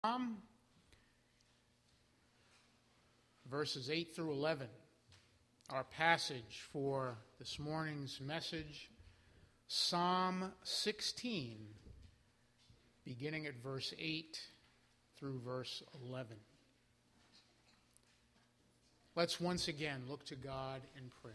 Psalm, verses 8 through 11. Our passage for this morning's message, Psalm 16, beginning at verse 8 through verse 11. Let's once again look to God in prayer.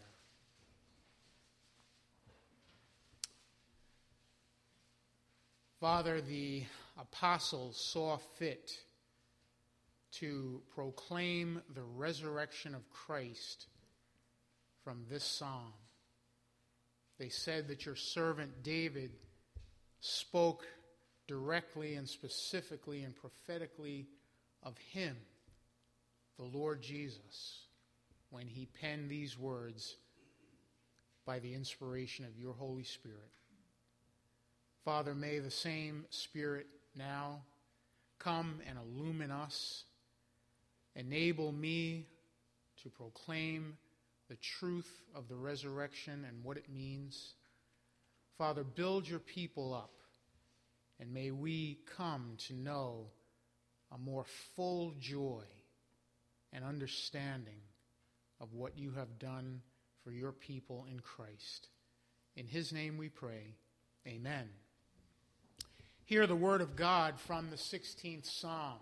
Father, the apostles saw fit to proclaim the resurrection of Christ from this psalm. They said that your servant David spoke directly and specifically and prophetically of him, the Lord Jesus, when he penned these words by the inspiration of your Holy Spirit. Father, may the same Spirit now come and illumine us, enable me to proclaim the truth of the resurrection and what it means. Father, build your people up, and may we come to know a more full joy and understanding of what you have done for your people in Christ. In his name we pray, amen. Hear the word of God from the 16th Psalm.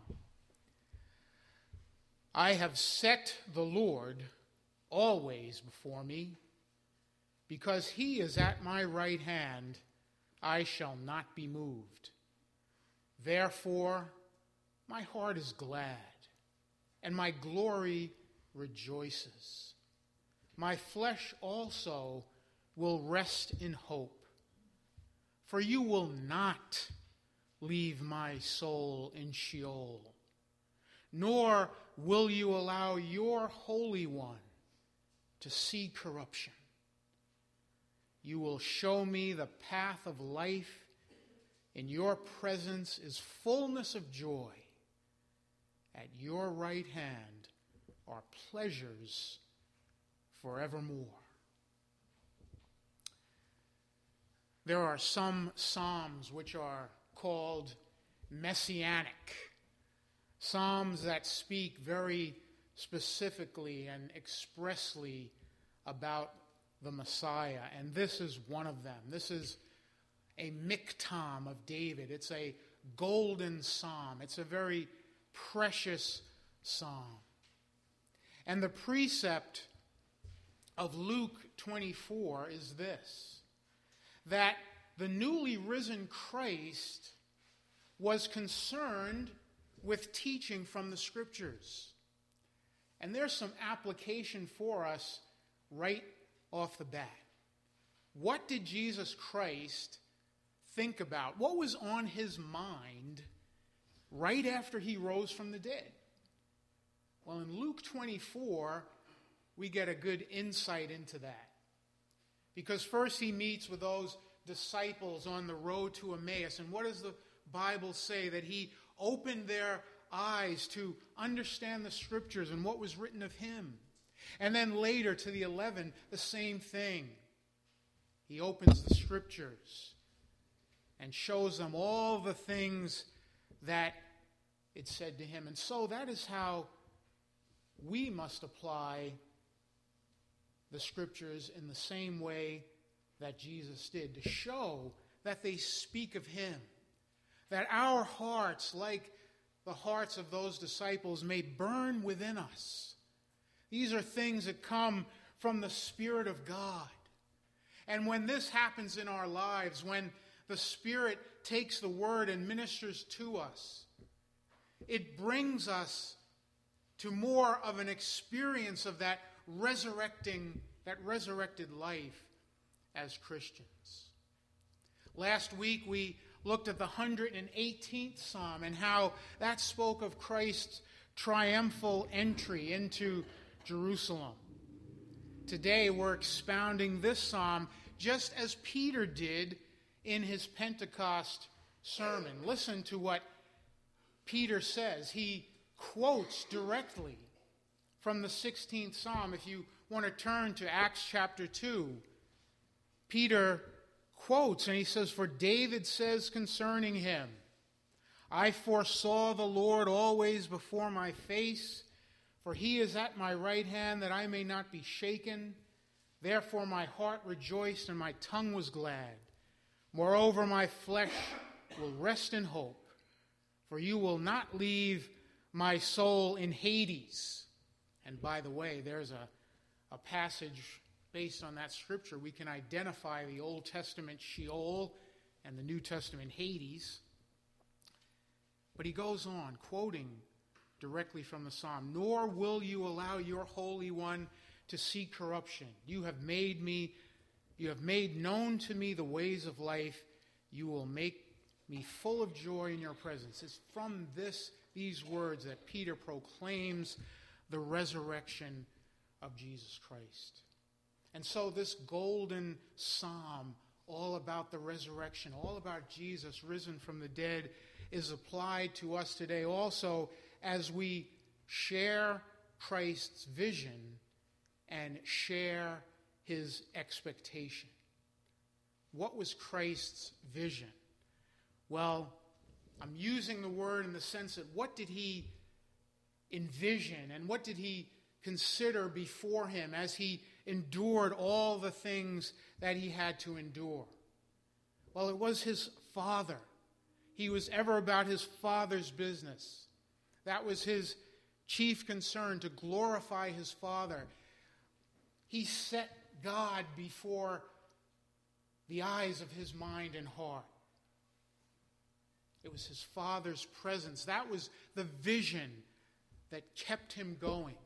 I have set the Lord always before me. Because he is at my right hand, I shall not be moved. Therefore, my heart is glad, and my glory rejoices. My flesh also will rest in hope. For you will not leave my soul in Sheol, nor will you allow your Holy One to see corruption. You will show me the path of life. In your presence is fullness of joy. At your right hand are pleasures forevermore. There are some psalms which are called messianic, psalms that speak very specifically and expressly about the Messiah, and this is one of them. This is a miktam of David. It's a golden psalm. It's a very precious psalm. And the precept of Luke 24 is this, that the newly risen Christ was concerned with teaching from the Scriptures. And there's some application for us right off the bat. What did Jesus Christ think about? What was on his mind right after he rose from the dead? Well, in Luke 24, we get a good insight into that. Because first he meets with those disciples on the road to Emmaus. And what does the Bible say? That he opened their eyes to understand the Scriptures and what was written of him. And then later to the 11, the same thing. He opens the Scriptures and shows them all the things that it said to him. And so that is how we must apply the Scriptures in the same way that Jesus did, to show that they speak of him, that our hearts, like the hearts of those disciples, may burn within us. These are things that come from the Spirit of God. And when this happens in our lives, when the Spirit takes the Word and ministers to us, it brings us to more of an experience of that resurrected life as Christians. Last week we looked at the 118th Psalm and how that spoke of Christ's triumphal entry into Jerusalem. Today we're expounding this psalm just as Peter did in his Pentecost sermon. Listen to what Peter says. He quotes directly from the 16th Psalm. If you want to turn to Acts chapter 2, Peter quotes and he says, "For David says concerning him, I foresaw the Lord always before my face, for he is at my right hand, that I may not be shaken. Therefore my heart rejoiced, and my tongue was glad. Moreover, my flesh will rest in hope, for you will not leave my soul in Hades. And by the way, there's a passage based on that scripture. We can identify the Old Testament Sheol and the New Testament Hades. But he goes on, quoting directly from the psalm, "Nor will you allow your Holy One to see corruption. You have made known to me the ways of life. You will make me full of joy in your presence." It's from these words that Peter proclaims the resurrection of Jesus Christ. And so this golden psalm, all about the resurrection, all about Jesus risen from the dead, is applied to us today also as we share Christ's vision and share his expectation. What was Christ's vision? Well, I'm using the word in the sense that what did he envision and what did he consider before him as he endured all the things that he had to endure? Well, it was his Father. He was ever about his Father's business. That was his chief concern, to glorify his Father. He set God before the eyes of his mind and heart. It was his Father's presence. That was the vision that kept him going.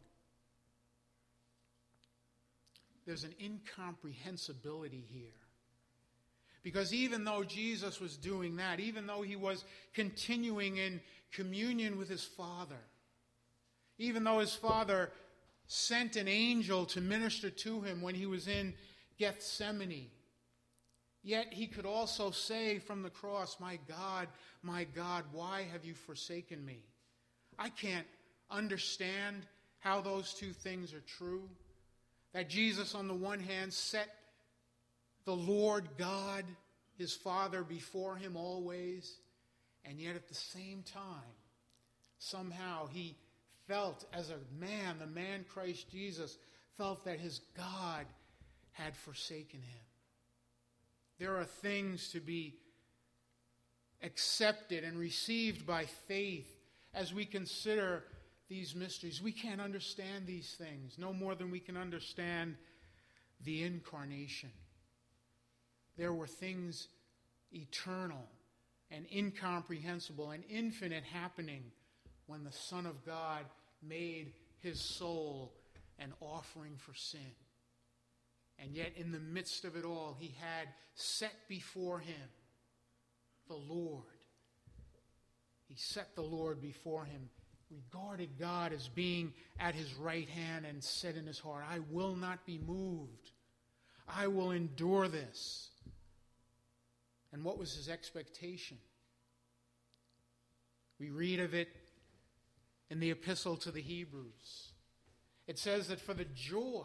There's an incomprehensibility here. Because even though Jesus was doing that, even though he was continuing in communion with his Father, even though his Father sent an angel to minister to him when he was in Gethsemane, yet he could also say from the cross, my God, why have you forsaken me?" I can't understand how those two things are true. That Jesus, on the one hand, set the Lord God, his Father, before him always, and yet at the same time, somehow he felt as a man, the man Christ Jesus, felt that his God had forsaken him. There are things to be accepted and received by faith as we consider these mysteries. We can't understand these things no more than we can understand the incarnation. There were things eternal and incomprehensible and infinite happening when the Son of God made his soul an offering for sin. And yet in the midst of it all, he had set before him the Lord. He set the Lord before him, regarded God as being at his right hand, and said in his heart, I will not be moved. I will endure this. And what was his expectation? We read of it in the epistle to the Hebrews. It says that for the joy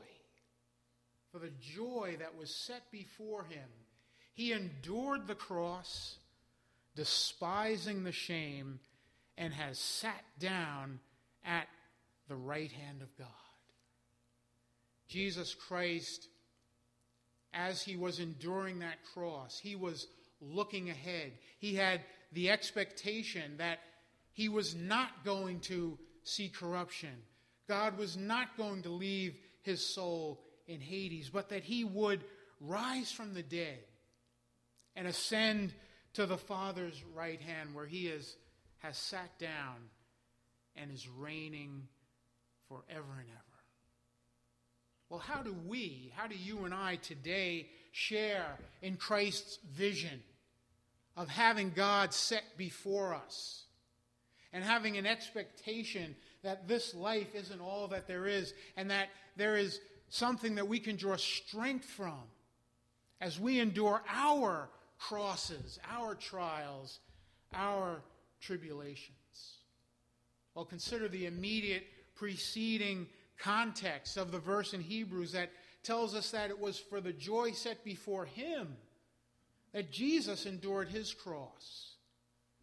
that was set before him, he endured the cross, despising the shame, and has sat down at the right hand of God. Jesus Christ, as he was enduring that cross, he was looking ahead. He had the expectation that he was not going to see corruption. God was not going to leave his soul in Hades, but that he would rise from the dead and ascend to the Father's right hand, where he has sat down and is reigning forever and ever. Well, how do you and I today share in Christ's vision of having God set before us and having an expectation that this life isn't all that there is, and that there is something that we can draw strength from as we endure our crosses, our trials, our tribulations? Well, consider the immediate preceding context of the verse in Hebrews that tells us that it was for the joy set before him that Jesus endured his cross.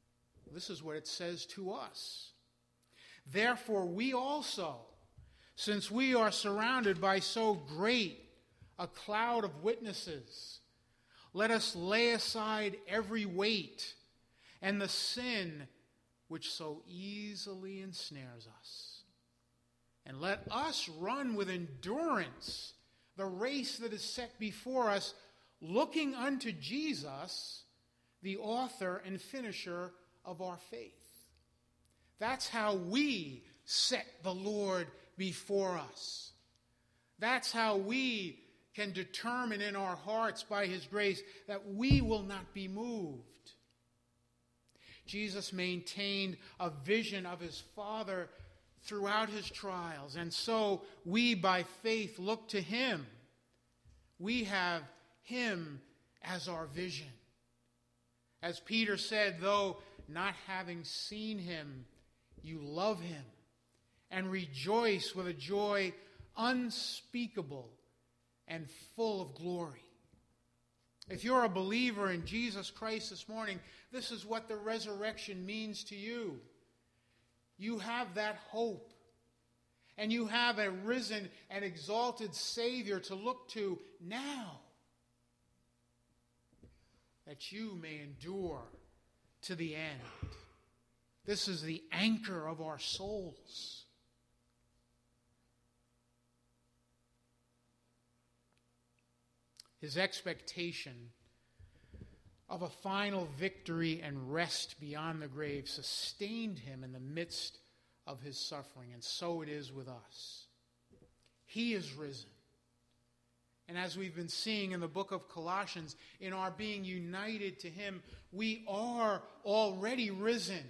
This is what it says to us. Therefore, we also, since we are surrounded by so great a cloud of witnesses, let us lay aside every weight and the sin which so easily ensnares us. And let us run with endurance the race that is set before us, looking unto Jesus, the author and finisher of our faith. That's how we set the Lord before us. That's how we can determine in our hearts by His grace that we will not be moved. Jesus maintained a vision of His Father throughout His trials, and so we by faith look to Him. We have Him as our vision. As Peter said, though not having seen Him, you love Him and rejoice with a joy unspeakable and full of glory. If you're a believer in Jesus Christ this morning, this is what the resurrection means to you. You have that hope, and you have a risen and exalted Savior to look to now, that you may endure to the end. This is the anchor of our souls. His expectation of a final victory and rest beyond the grave sustained him in the midst of his suffering, and so it is with us. He is risen. And as we've been seeing in the book of Colossians, in our being united to Him, we are already risen.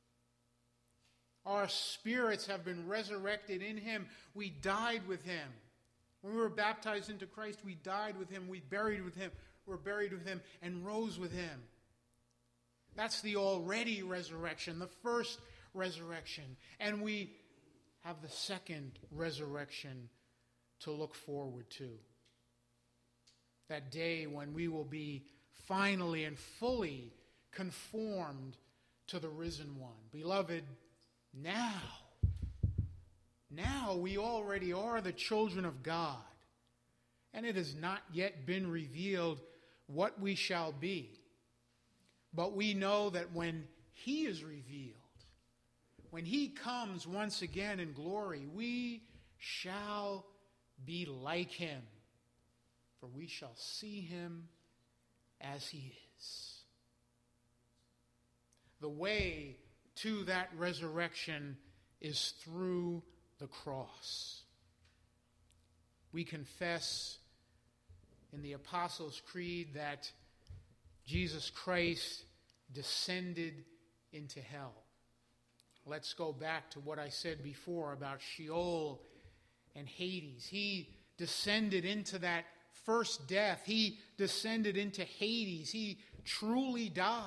Our spirits have been resurrected in Him. We died with Him. When we were baptized into Christ, we died with Him. We buried with Him. We're buried with Him and rose with Him. That's the already resurrection, the first resurrection. And we have the second resurrection to look forward to. That day when we will be finally and fully conformed to the risen one. Beloved, now we already are the children of God. And it has not yet been revealed what we shall be. But we know that when He is revealed, when He comes once again in glory, we shall be like Him. For we shall see Him as He is. The way to that resurrection is through the cross. We confess in the Apostles' Creed that Jesus Christ descended into hell. Let's go back to what I said before about Sheol and Hades. He descended into that first death. He descended into Hades. He truly died.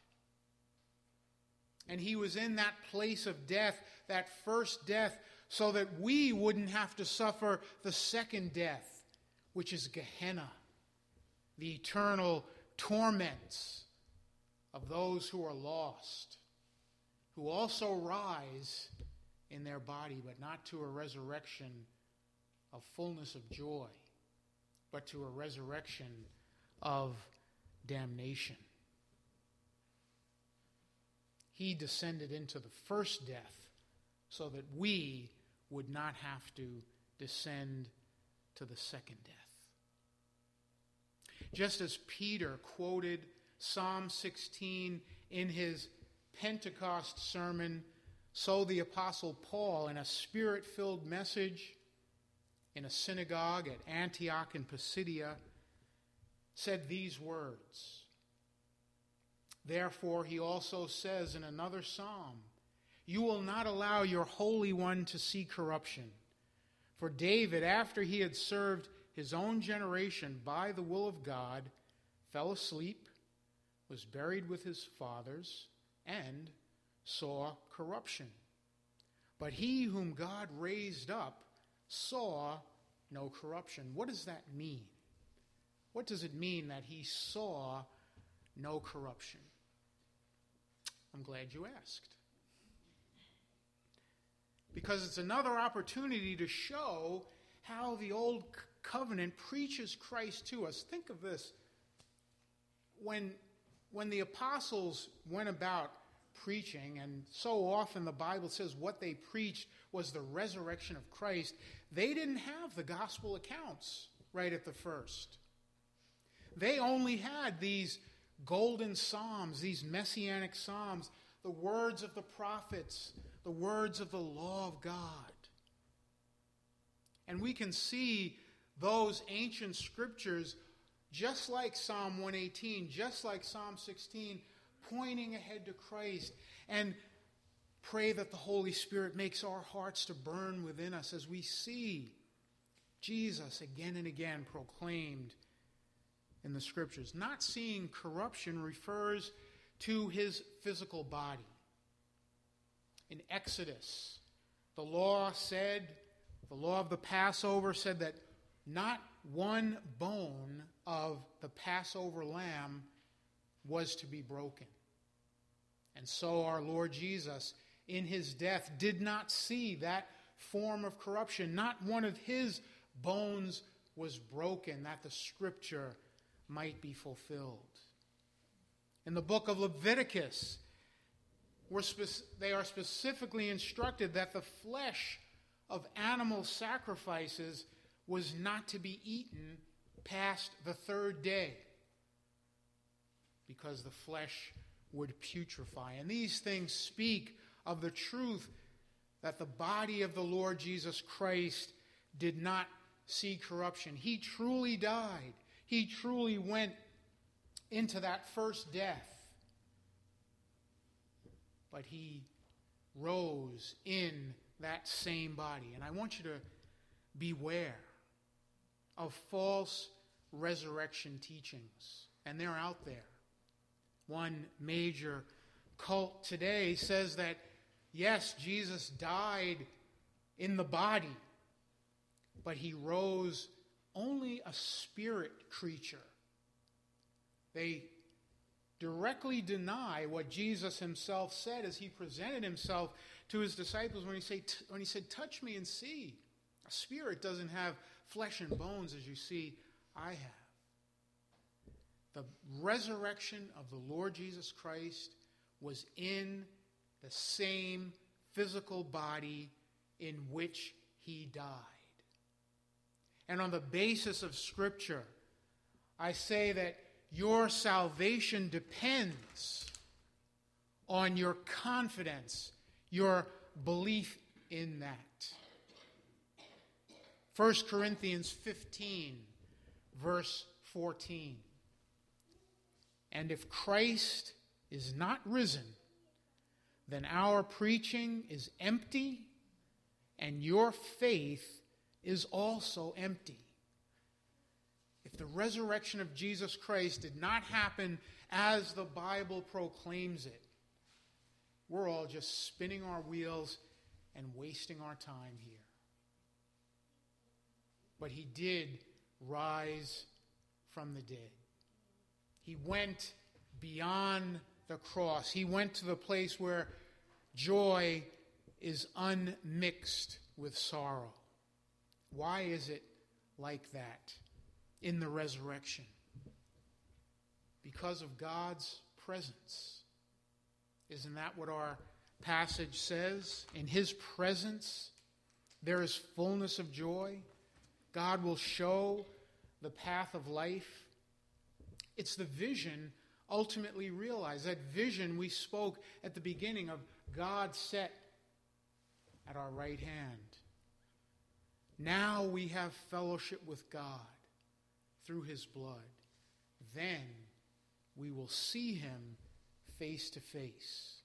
And He was in that place of death, that first death, so that we wouldn't have to suffer the second death, which is Gehenna, the eternal torments of those who are lost, who also rise in their body, but not to a resurrection of fullness of joy, but to a resurrection of damnation. He descended into the first death so that we would not have to descend to the second death. Just as Peter quoted Psalm 16 in his Pentecost sermon, so the Apostle Paul, in a Spirit-filled message in a synagogue at Antioch in Pisidia, said these words. Therefore, he also says in another psalm, you will not allow your Holy One to see corruption. For David, after he had served his own generation by the will of God, fell asleep, was buried with his fathers, and saw corruption. But he whom God raised up saw no corruption. What does that mean? What does it mean that he saw no corruption? I'm glad you asked. Because it's another opportunity to show how the Old Covenant preaches Christ to us. Think of this. When the apostles went about preaching, and so often the Bible says what they preached was the resurrection of Christ, they didn't have the gospel accounts right at the first. They only had these golden psalms, these messianic psalms, the words of the prophets, the words of the law of God. And we can see those ancient scriptures, just like Psalm 118, just like Psalm 16, pointing ahead to Christ. And pray that the Holy Spirit makes our hearts to burn within us as we see Jesus again and again proclaimed in the scriptures. Not seeing corruption refers to his physical body. In Exodus, the law of the Passover said that not one bone of the Passover lamb was to be broken. And so our Lord Jesus, in his death, did not see that form of corruption. Not one of his bones was broken, that the scripture might be fulfilled. In the book of Leviticus, they are specifically instructed that the flesh of animal sacrifices was not to be eaten past the third day, because the flesh would putrefy. And these things speak of the truth that the body of the Lord Jesus Christ did not see corruption. He truly died. He truly went into that first death. But he rose in that same body. And I want you to beware of false resurrection teachings. And they're out there. One major cult today says that, yes, Jesus died in the body, but he rose only a spirit creature. They directly deny what Jesus himself said as he presented himself to his disciples when he said, "Touch me and see." A spirit doesn't have flesh and bones as you see I have. The resurrection of the Lord Jesus Christ was in the same physical body in which he died. And on the basis of Scripture, I say that your salvation depends on your confidence, your belief in that. 1 Corinthians 15, verse 14. And if Christ is not risen, then our preaching is empty, and your faith is also empty. If the resurrection of Jesus Christ did not happen as the Bible proclaims it, we're all just spinning our wheels and wasting our time here. But he did rise from the dead. He went beyond the cross. He went to the place where joy is unmixed with sorrow. Why is it like that in the resurrection? Because of God's presence. Isn't that what our passage says? In his presence, there is fullness of joy. God will show the path of life. It's the vision ultimately realized. That vision we spoke at the beginning of God set at our right hand. Now we have fellowship with God through his blood. Then we will see him face to face.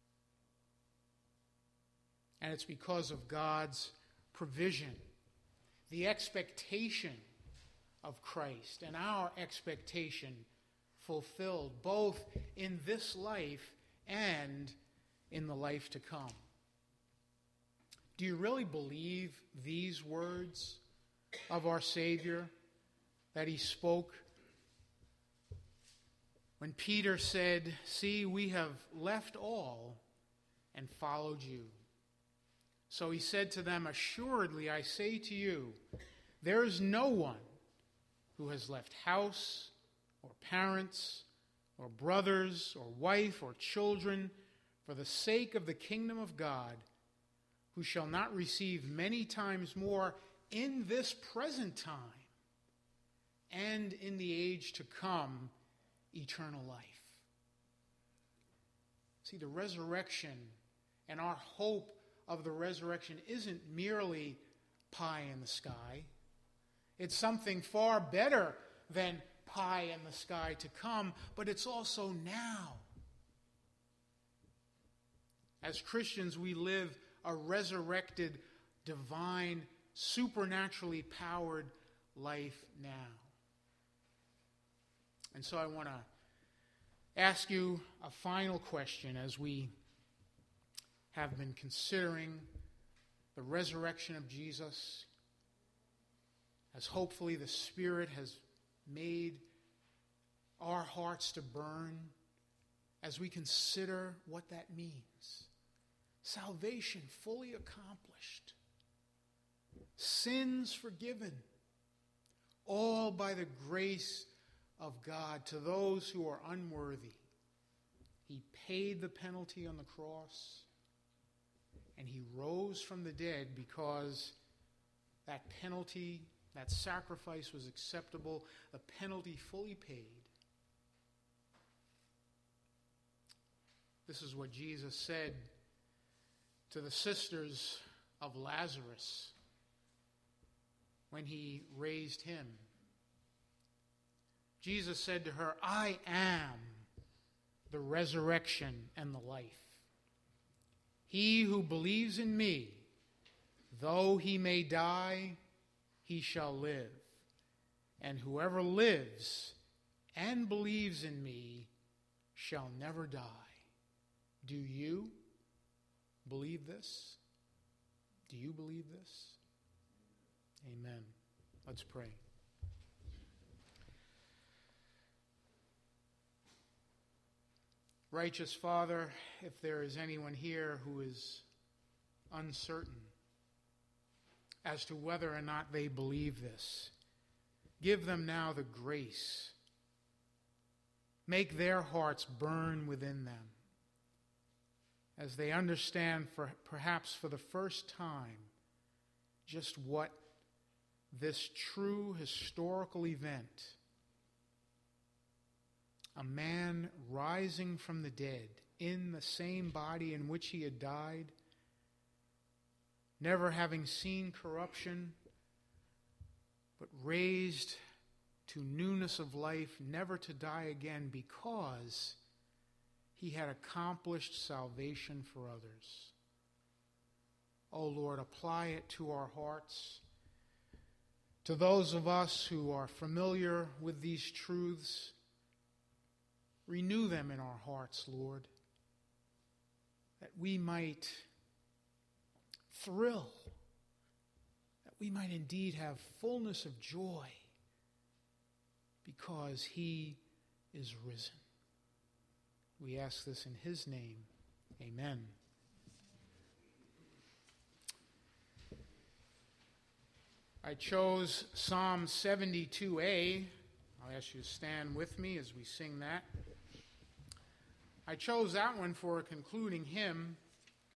And it's because of God's provision, the expectation of Christ, and our expectation fulfilled both in this life and in the life to come. Do you really believe these words of our Savior that he spoke when Peter said, "See, we have left all and followed you." So he said to them, "Assuredly, I say to you, there is no one who has left house or parents or brothers or wife or children for the sake of the kingdom of God, who shall not receive many times more in this present time and in the age to come eternal life." See, the resurrection and our hope of the resurrection isn't merely pie in the sky. It's something far better than pie in the sky to come, but it's also now. As Christians, we live a resurrected, divine, supernaturally powered life now. And so I want to ask you a final question as we have been considering the resurrection of Jesus, as hopefully the Spirit has made our hearts to burn as we consider what that means. Salvation fully accomplished. Sins forgiven. All by the grace of God to those who are unworthy. He paid the penalty on the cross, and he rose from the dead because that penalty, that sacrifice was acceptable, the penalty fully paid. This is what Jesus said to the sisters of Lazarus when he raised him. Jesus said to her, "I am the resurrection and the life. He who believes in me, though he may die, he shall live. And whoever lives and believes in me shall never die." Do you believe this? Do you believe this? Amen. Let's pray. Righteous Father, if there is anyone here who is uncertain as to whether or not they believe this, give them now the grace. Make their hearts burn within them as they understand, perhaps for the first time, just what this true historical event, a man rising from the dead in the same body in which he had died, never having seen corruption, but raised to newness of life, never to die again, because he had accomplished salvation for others. Oh Lord, apply it to our hearts. To those of us who are familiar with these truths, renew them in our hearts, Lord, that we might thrill, that we might indeed have fullness of joy because he is risen. We ask this in his name. Amen. I chose Psalm 72a. I'll ask you to stand with me as we sing that. I chose that one for a concluding hymn.